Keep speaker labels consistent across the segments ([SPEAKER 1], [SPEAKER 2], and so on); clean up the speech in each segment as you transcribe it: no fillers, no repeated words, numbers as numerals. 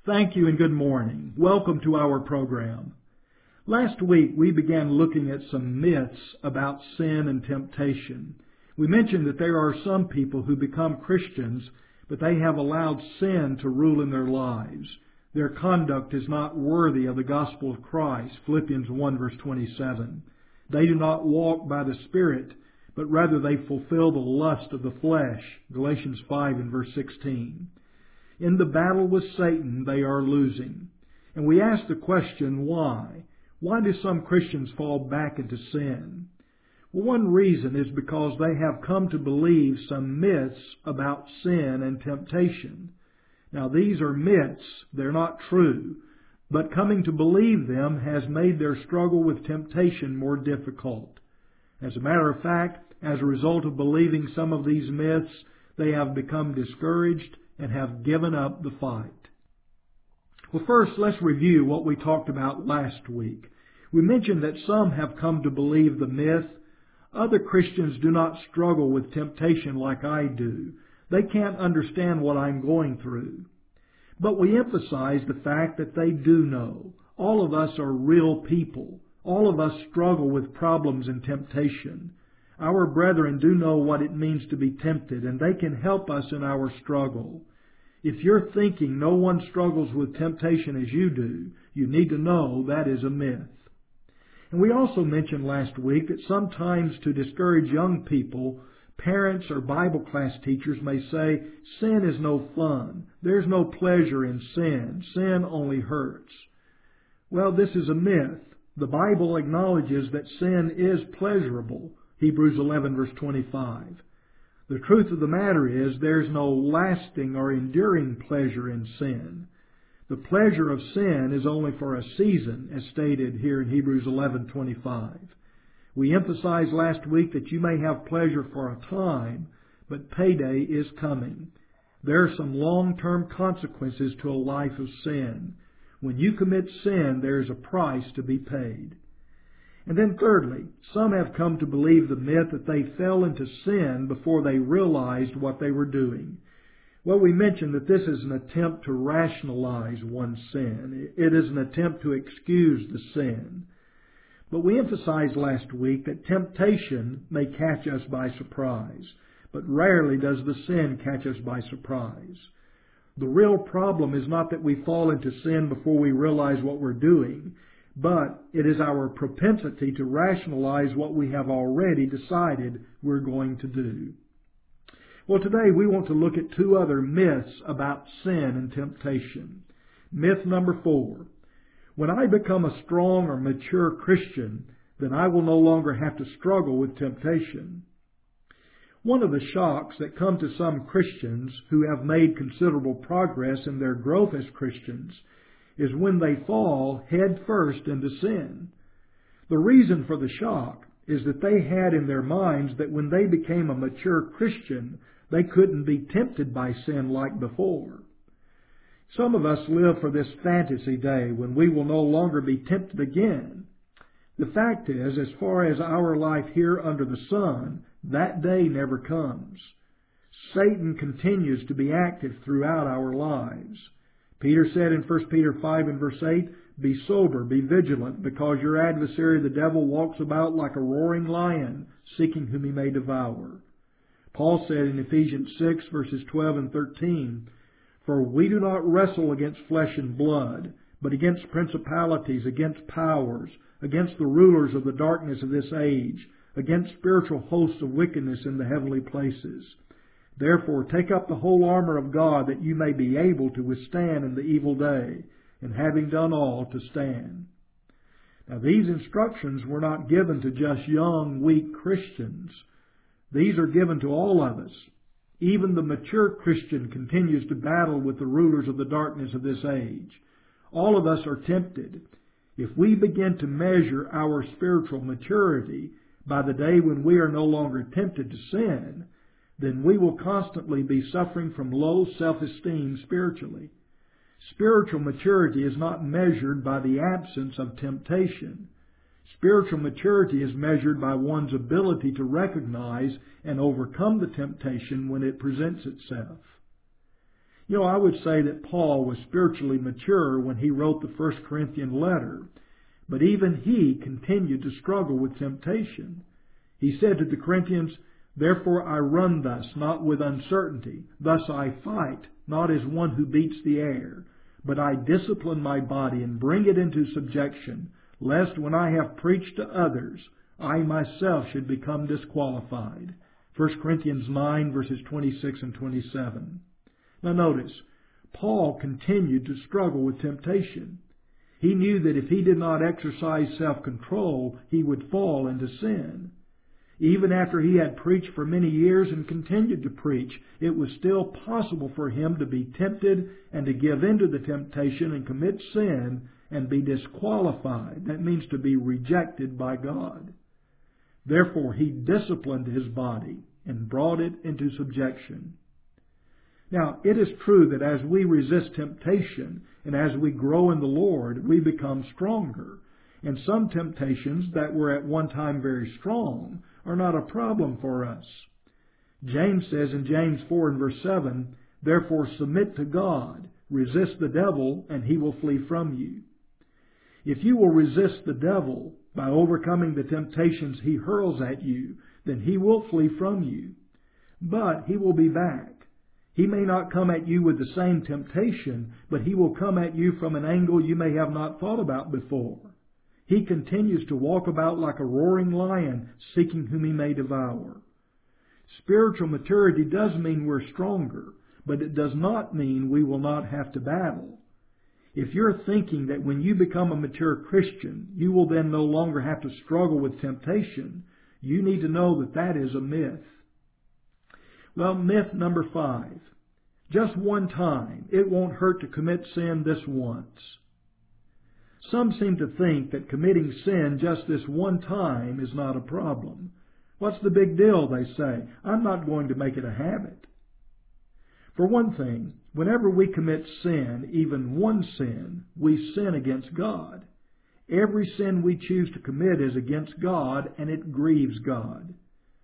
[SPEAKER 1] Thank you and good morning. Welcome to our program. Last week we began looking at some myths about sin and temptation. We mentioned that there are some people who become Christians, but they have allowed sin to rule in their lives. Their conduct is not worthy of the gospel of Christ, Philippians 1 verse 27. They do not walk by the Spirit, but rather they fulfill the lust of the flesh, Galatians 5 and verse 16. In the battle with Satan, they are losing. And we ask the question, why? Why do some Christians fall back into sin? Well, one reason is because they have come to believe some myths about sin and temptation. Now, these are myths. They're not true. But coming to believe them has made their struggle with temptation more difficult. As a matter of fact, as a result of believing some of these myths, they have become discouraged and have given up the fight. Well, first, let's review what we talked about last week. We mentioned that some have come to believe the myth. Other Christians do not struggle with temptation like I do. They can't understand what I'm going through. But we emphasize the fact that they do know. All of us are real people. All of us struggle with problems and temptation. Our brethren do know what it means to be tempted, and they can help us in our struggle. If you're thinking no one struggles with temptation as you do, you need to know that is a myth. And we also mentioned last week that sometimes to discourage young people, parents or Bible class teachers may say, sin is no fun. There's no pleasure in sin. Sin only hurts. Well, this is a myth. The Bible acknowledges that sin is pleasurable. Hebrews 11 verse 25. The truth of the matter is there's no lasting or enduring pleasure in sin. The pleasure of sin is only for a season, as stated here in Hebrews 11:25. We emphasized last week that you may have pleasure for a time, but payday is coming. There are some long-term consequences to a life of sin. When you commit sin, there is a price to be paid. And then thirdly, some have come to believe the myth that they fell into sin before they realized what they were doing. Well, we mentioned that this is an attempt to rationalize one's sin. It is an attempt to excuse the sin. But we emphasized last week that temptation may catch us by surprise, but rarely does the sin catch us by surprise. The real problem is not that we fall into sin before we realize what we're doing, but it is our propensity to rationalize what we have already decided we're going to do. Well, today we want to look at two other myths about sin and temptation. Myth number 4. When I become a strong or mature Christian, then I will no longer have to struggle with temptation. One of the shocks that come to some Christians who have made considerable progress in their growth as Christians is when they fall head first into sin. The reason for the shock is that they had in their minds that when they became a mature Christian, they couldn't be tempted by sin like before. Some of us live for this fantasy day when we will no longer be tempted again. The fact is, as far as our life here under the sun, that day never comes. Satan continues to be active throughout our lives. Peter said in 1 Peter 5 and verse 8, "Be sober, be vigilant, because your adversary the devil walks about like a roaring lion, seeking whom he may devour." Paul said in Ephesians 6 verses 12 and 13, "For we do not wrestle against flesh and blood, but against principalities, against powers, against the rulers of the darkness of this age, against spiritual hosts of wickedness in the heavenly places. Therefore take up the whole armor of God, that you may be able to withstand in the evil day, and having done all, to stand." Now, these instructions were not given to just young, weak Christians. These are given to all of us. Even the mature Christian continues to battle with the rulers of the darkness of this age. All of us are tempted. If we begin to measure our spiritual maturity by the day when we are no longer tempted to sin, then we will constantly be suffering from low self-esteem spiritually. Spiritual maturity is not measured by the absence of temptation. Spiritual maturity is measured by one's ability to recognize and overcome the temptation when it presents itself. I would say that Paul was spiritually mature when he wrote the 1 Corinthian letter, but even he continued to struggle with temptation. He said to the Corinthians, "Therefore I run thus, not with uncertainty. Thus I fight, not as one who beats the air, but I discipline my body and bring it into subjection, lest when I have preached to others, I myself should become disqualified." 1 Corinthians 9, verses 26 and 27. Now notice, Paul continued to struggle with temptation. He knew that if he did not exercise self-control, he would fall into sin. Even after he had preached for many years and continued to preach, it was still possible for him to be tempted and to give in to the temptation and commit sin and be disqualified. That means to be rejected by God. Therefore, he disciplined his body and brought it into subjection. Now, it is true that as we resist temptation and as we grow in the Lord, we become stronger. And some temptations that were at one time very strong are not a problem for us. James says in James 4 and verse 7, "Therefore submit to God, resist the devil, and he will flee from you." If you will resist the devil by overcoming the temptations he hurls at you, then he will flee from you. But he will be back. He may not come at you with the same temptation, but he will come at you from an angle you may have not thought about before. He continues to walk about like a roaring lion, seeking whom he may devour. Spiritual maturity does mean we're stronger, but it does not mean we will not have to battle. If you're thinking that when you become a mature Christian, you will then no longer have to struggle with temptation, you need to know that that is a myth. Well, myth number 5. Just one time. It won't hurt to commit sin this once. Some seem to think that committing sin just this one time is not a problem. What's the big deal, they say. I'm not going to make it a habit. For one thing, whenever we commit sin, even one sin, we sin against God. Every sin we choose to commit is against God, and it grieves God.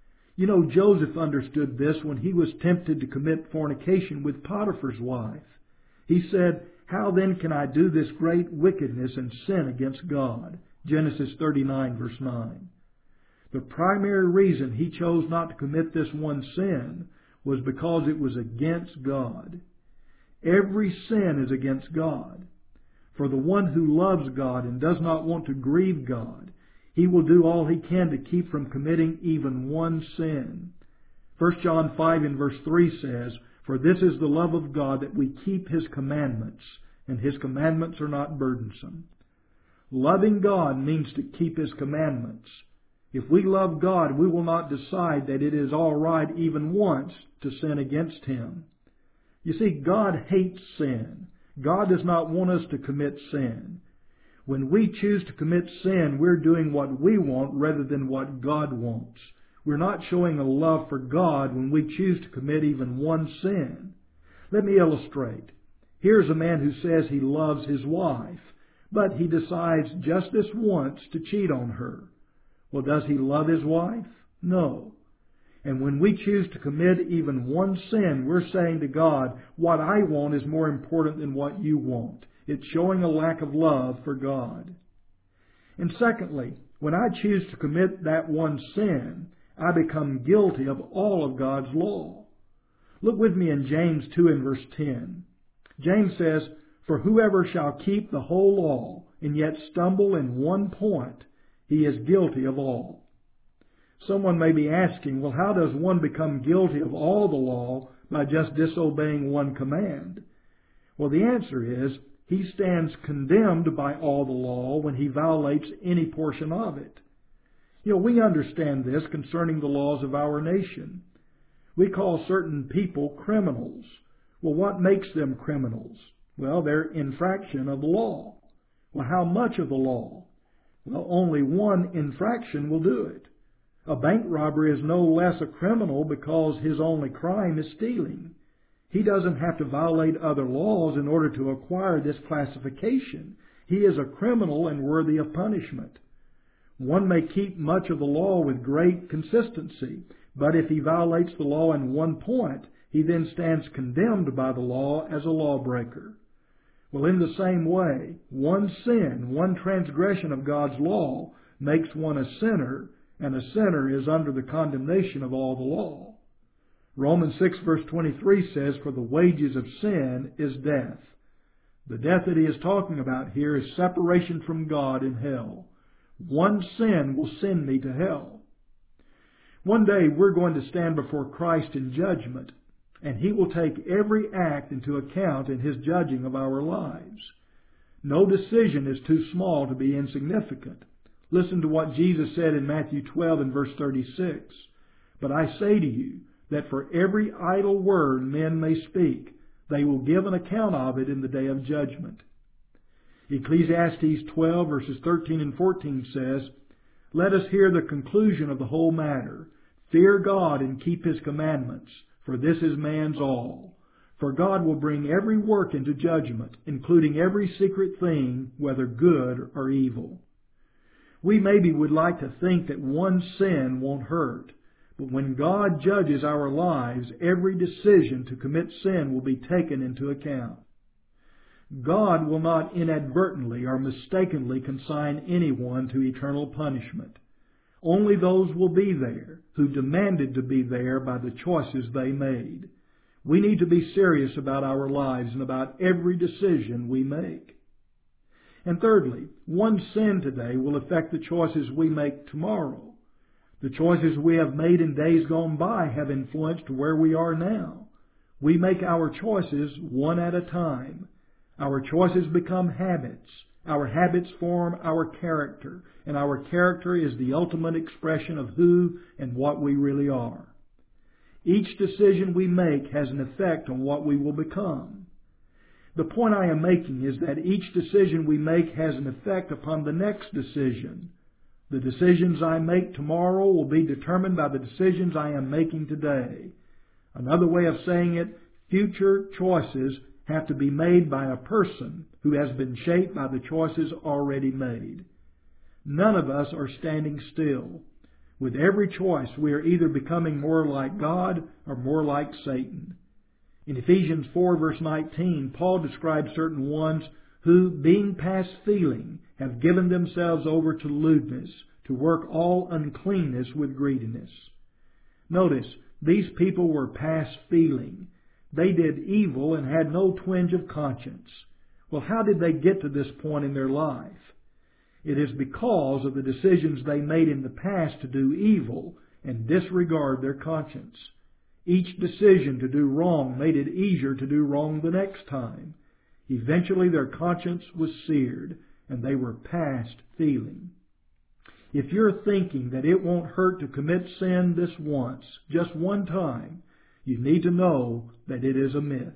[SPEAKER 1] Joseph understood this when he was tempted to commit fornication with Potiphar's wife. He said, "How then can I do this great wickedness and sin against God?" Genesis 39, verse 9. The primary reason he chose not to commit this one sin was because it was against God. Every sin is against God. For the one who loves God and does not want to grieve God, he will do all he can to keep from committing even one sin. 1 John 5 and verse 3 says, "For this is the love of God, that we keep His commandments, and His commandments are not burdensome." Loving God means to keep His commandments. If we love God, we will not decide that it is all right even once to sin against Him. You see, God hates sin. God does not want us to commit sin. When we choose to commit sin, we're doing what we want rather than what God wants. We're not showing a love for God when we choose to commit even one sin. Let me illustrate. Here's a man who says he loves his wife, but he decides just this once to cheat on her. Well, does he love his wife? No. And when we choose to commit even one sin, we're saying to God, what I want is more important than what you want. It's showing a lack of love for God. And secondly, when I choose to commit that one sin, I become guilty of all of God's law. Look with me in James 2 and verse 10. James says, "For whoever shall keep the whole law and yet stumble in one point, he is guilty of all." Someone may be asking, well, how does one become guilty of all the law by just disobeying one command? Well, the answer is, he stands condemned by all the law when he violates any portion of it. We understand this concerning the laws of our nation. We call certain people criminals. Well, what makes them criminals? Well, their infraction of the law. Well, how much of the law? Well, only one infraction will do it. A bank robber is no less a criminal because his only crime is stealing. He doesn't have to violate other laws in order to acquire this classification. He is a criminal and worthy of punishment. One may keep much of the law with great consistency, but if he violates the law in one point, he then stands condemned by the law as a lawbreaker. Well, in the same way, one sin, one transgression of God's law makes one a sinner, and a sinner is under the condemnation of all the law. Romans 6 verse 23 says, "For the wages of sin is death." The death that he is talking about here is separation from God in hell. One sin will send me to hell. One day we're going to stand before Christ in judgment, and He will take every act into account in His judging of our lives. No decision is too small to be insignificant. Listen to what Jesus said in Matthew 12 and verse 36. "But I say to you that for every idle word men may speak, they will give an account of it in the day of judgment." Ecclesiastes 12 verses 13 and 14 says, "Let us hear the conclusion of the whole matter. Fear God and keep His commandments, for this is man's all. For God will bring every work into judgment, including every secret thing, whether good or evil." We maybe would like to think that one sin won't hurt, but when God judges our lives, every decision to commit sin will be taken into account. God will not inadvertently or mistakenly consign anyone to eternal punishment. Only those will be there who demanded to be there by the choices they made. We need to be serious about our lives and about every decision we make. And thirdly, one sin today will affect the choices we make tomorrow. The choices we have made in days gone by have influenced where we are now. We make our choices one at a time. Our choices become habits. Our habits form our character, and our character is the ultimate expression of who and what we really are. Each decision we make has an effect on what we will become. The point I am making is that each decision we make has an effect upon the next decision. The decisions I make tomorrow will be determined by the decisions I am making today. Another way of saying it, future choices have to be made by a person who has been shaped by the choices already made. None of us are standing still. With every choice, we are either becoming more like God or more like Satan. In Ephesians 4 verse 19, Paul describes certain ones who, being past feeling, have given themselves over to lewdness, to work all uncleanness with greediness. Notice, these people were past feeling. They did evil and had no twinge of conscience. Well, how did they get to this point in their life? It is because of the decisions they made in the past to do evil and disregard their conscience. Each decision to do wrong made it easier to do wrong the next time. Eventually their conscience was seared and they were past feeling. If you're thinking that it won't hurt to commit sin this once, just one time, you need to know that it is a myth.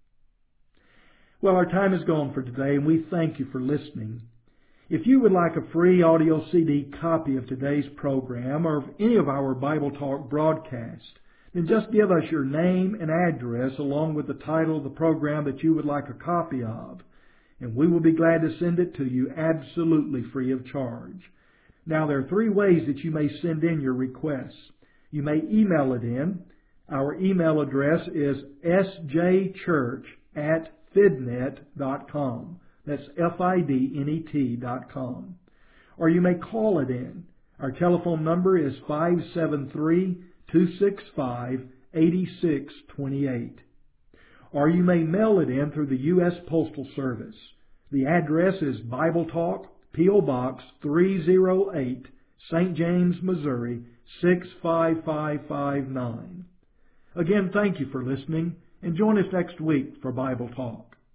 [SPEAKER 1] Well, our time is gone for today, and we thank you for listening. If you would like a free audio CD copy of today's program or of any of our Bible Talk broadcasts, then just give us your name and address along with the title of the program that you would like a copy of, and we will be glad to send it to you absolutely free of charge. Now, there are 3 ways that you may send in your requests. You may email it in. Our email address is sjchurch@fidnet.com. That's FIDNET.com. Or you may call it in. Our telephone number is 573-265-8628. Or you may mail it in through the U.S. Postal Service. The address is Bible Talk, P.O. Box 308, St. James, Missouri 65559. Again, thank you for listening, and join us next week for Bible Talk.